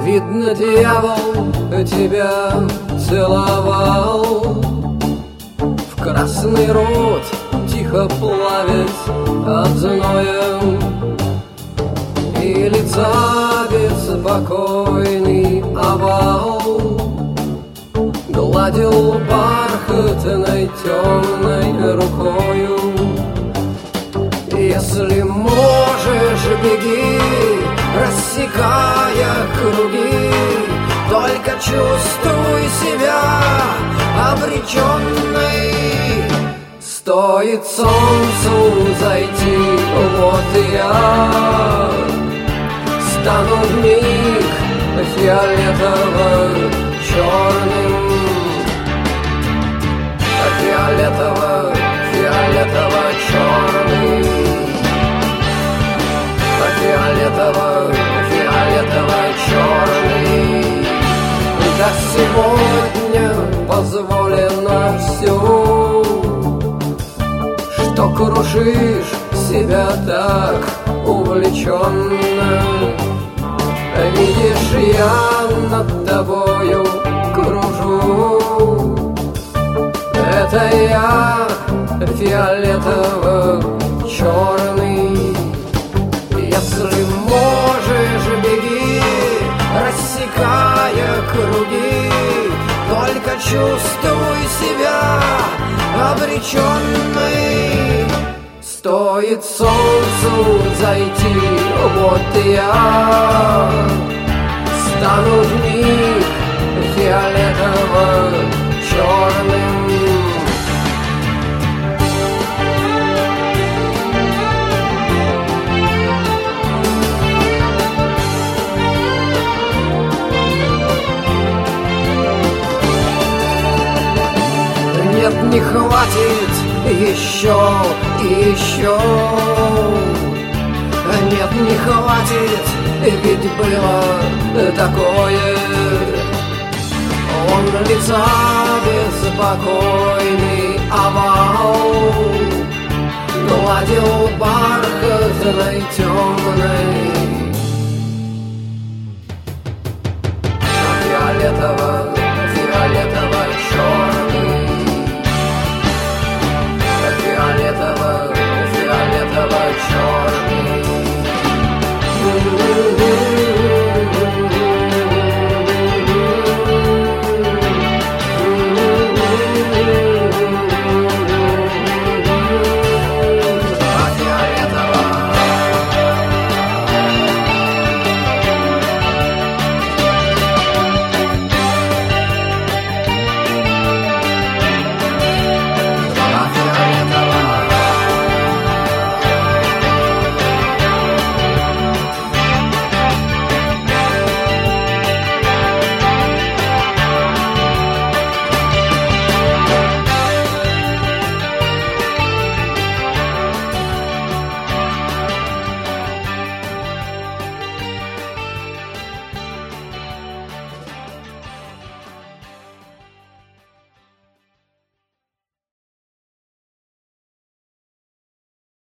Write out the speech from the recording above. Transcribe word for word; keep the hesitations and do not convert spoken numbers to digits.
Видно, дьявол тебя целовал в красный рот, тихо плавясь от зноя, и лица беспокойный овал гладил бархатной темной рукою. Если можешь, беги, рассекая круги, только чувствуй себя обреченной. Стоит солнцу зайти, вот и я стану вмиг фиолетово-черным, фиолетово, фиолетово-черный, фиолетово, фиолетово-черный. Да сегодня позволено все, что крушишь себя так увлеченно. Видишь, я над тобою кружу, это я фиолетово-черный. Если можешь, беги, рассекая круги, только чувствуй себя обреченной. Стоит солнцу зайти, вот и я стану вмиг фиолетово-черным. Нет, не хватит еще и еще. Нет, не хватит, ведь было такое. Он лица беспокойный овал гладил бархатной темной